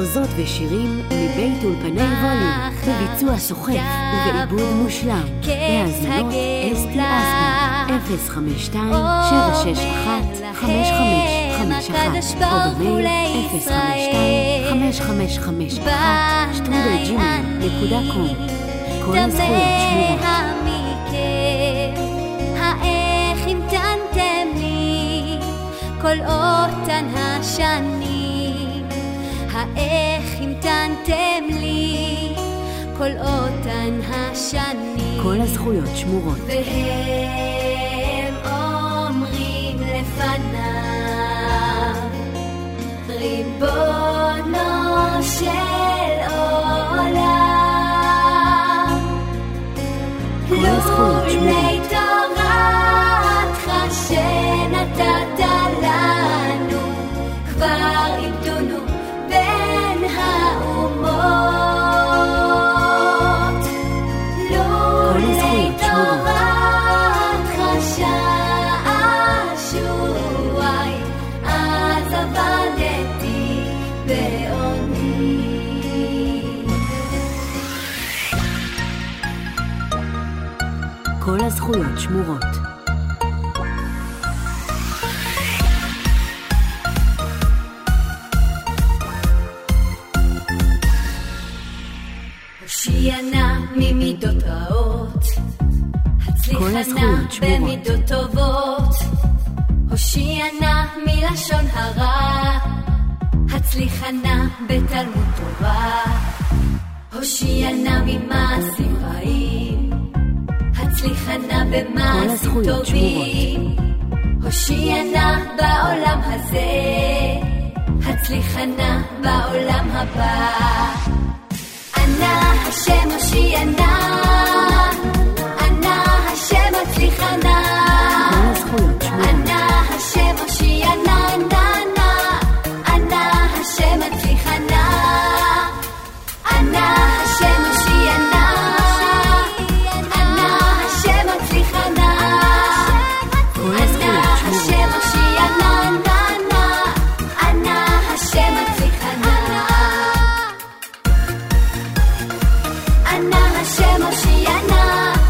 מחוזות ושירים מבית אולפני ווליום, בביצוע סוחף ובעיבוד מושלם. בהזמנות אסתי אספן 052-761-5551 או במייל 052-5551@gmail.com. כל הזכויות שמורות. האיך המתנתם לי כל אותן השנים, האיך המתנתם לי כל אותן השנים. כל הזכויות שמורות. והם אומרים לפניו, ריבונו של עולם, לולי תורתך שנתת לנו, כבר איבדונו בין האומות. לולי תורתך שעשועי, אז עבדתי בעוני. כל הזכויות שמורות. הושיענה ממידות רעות, הצליחנה במידות טובות. הושיענה מלשון הרע, הצליחנה בתלמוד תורה. הושיענה ממעשים רעים, הצליחנה במעשים טובים. הושיענה בעולם הזה, הצליחנה בעולם הבא. ענה השם הושיענה, ענה השם הצליחנה, ענה השם הושיענה, ענה השם הצליחנה, ענה השם הושיענה, ענה השם הצליחנה, ענה השם הושיענה, ענה השם הצליחנה, ענה השם הושיענה,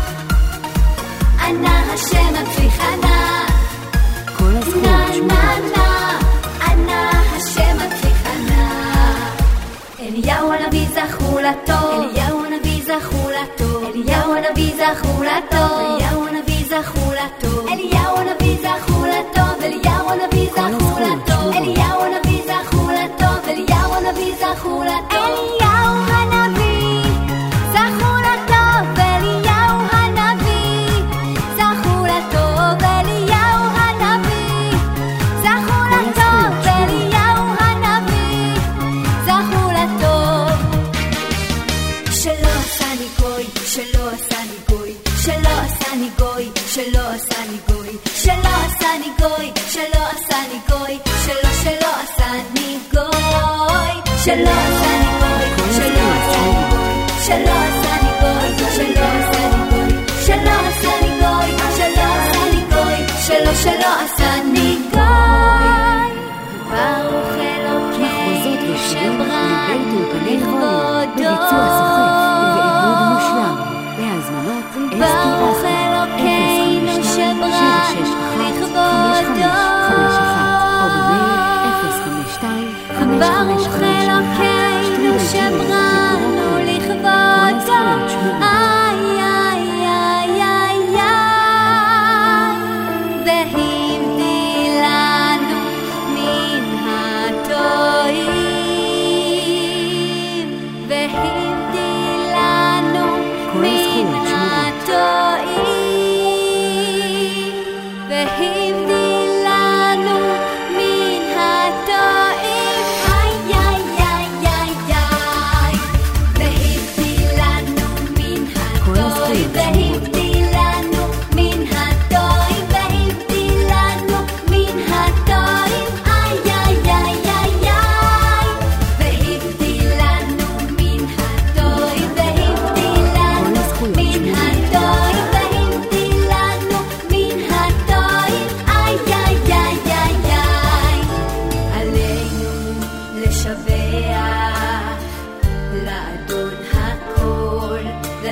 ענה השם הצליחנה. כל הזכויות שמורות. ענה השם הצליחנה. אליהו הנביא זכו לטוב, אליהו הנביא זכו לטוב, אליהו הנביא זכו לטוב, אליהו הנביא זכו לטוב, אליהו הנביא זכו לטוב, אליהו הנביא זכו לטוב, אליהו הנביא זכו לטוב, אליהו הנביא זכו לטוב, אליהו הנביא זכו לטוב, אליהו הנביא זכו לטוב, אליהו הנביא זכו לטוב, אליהו הנביא זכו לטוב. שלא עשני גוי, שלא עשני גוי, שלא עשני גוי, שלא עשני גוי, שלא עשני גוי, שלא עשני גוי, שלא עשני גוי, שלא עשני גוי, שלא עשני גוי, שלא עשני גוי, שלא עשני גוי, שלא עשני גוי, שלא עשני גוי, שלא עשני גוי. ברוך אלוקינו שברא לכבודו, בביצוע סוחף ובעיבוד מושלם. בהזמנות ברוך אלוקינו שברא לכבודו, או במייל 052-555-3333.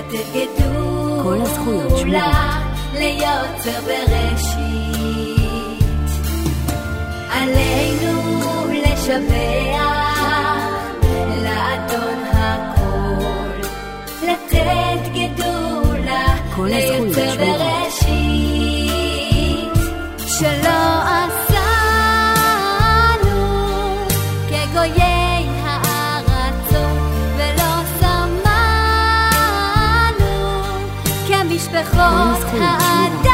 לתת גדולה ליוצר בראשית. עלינו לשבח לאדון הכל, לתת גדולה ליוצר בראשית, שלא עשנו כגויי הארצות ולא שמנו כמשפחות האדם.